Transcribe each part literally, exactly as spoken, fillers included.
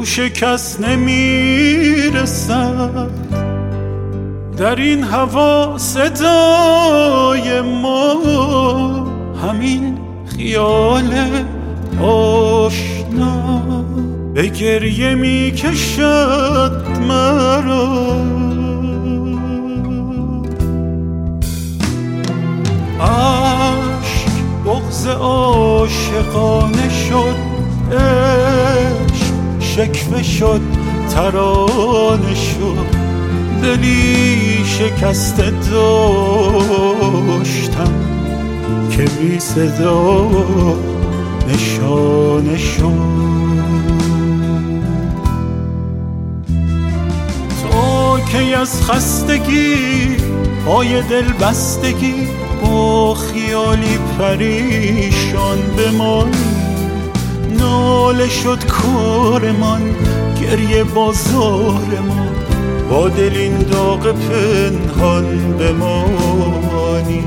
گوش کس نمیرسد در این هوا صدای ما، همین خیال آشنا به گریه می کشد مرا. عشق بغض عاشقانه شد، عشق شکوه شد ترانه شد، دلی شکسته داشتم که بی صدا نشانه شد. تو که از خستگی پای دل بستگی با خیالی پریشان بمانی، ناله شد کارمان گریه بازارمان، با دل این داغ پنهان بمانی.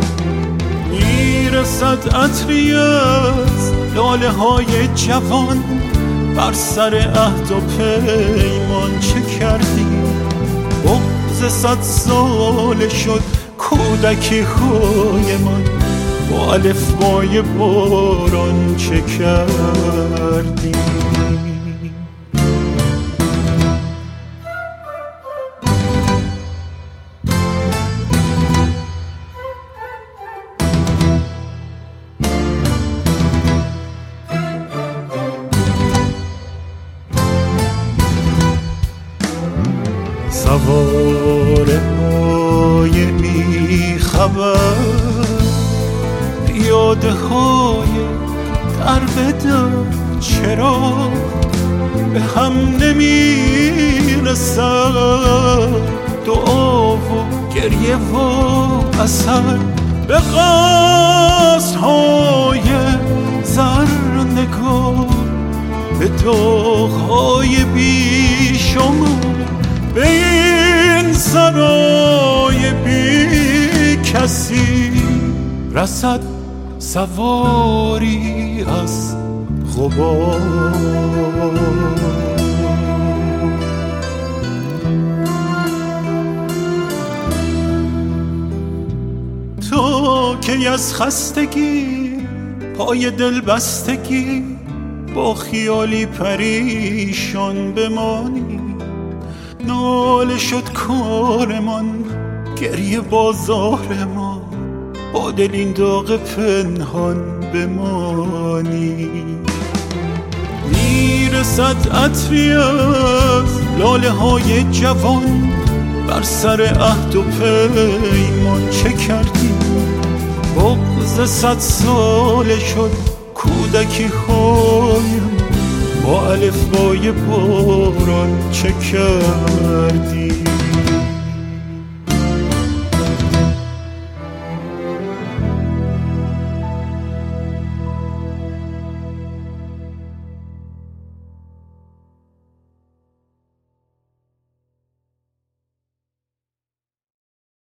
میرسد عطری از لاله های جوان بر سر عهد و پیمان، چه کردی؟ بغض صد ساله شد کودکی های من، با الفبای باران چه کردی؟ سواره های بی خبر، پیاده های در بدر، چرا به هم نمی رسد دعا و گریه و اثر؟ به قصد های زر نگاه، به داغ های بی شما، به این سرای بی کسی رسد سواری از غبار. تو که از خستگی پای دل بستگی با خیالی پریشان بمانی، ناله شد کارمان گریه بازار ما، با دل این داغ پنهان بمانی. میرسد عطری از لاله های جوان بر سر عهد و پیمان، چه کردی؟ بغض صد ساله شد کودکی هایم، با الفبای باران چه کردی؟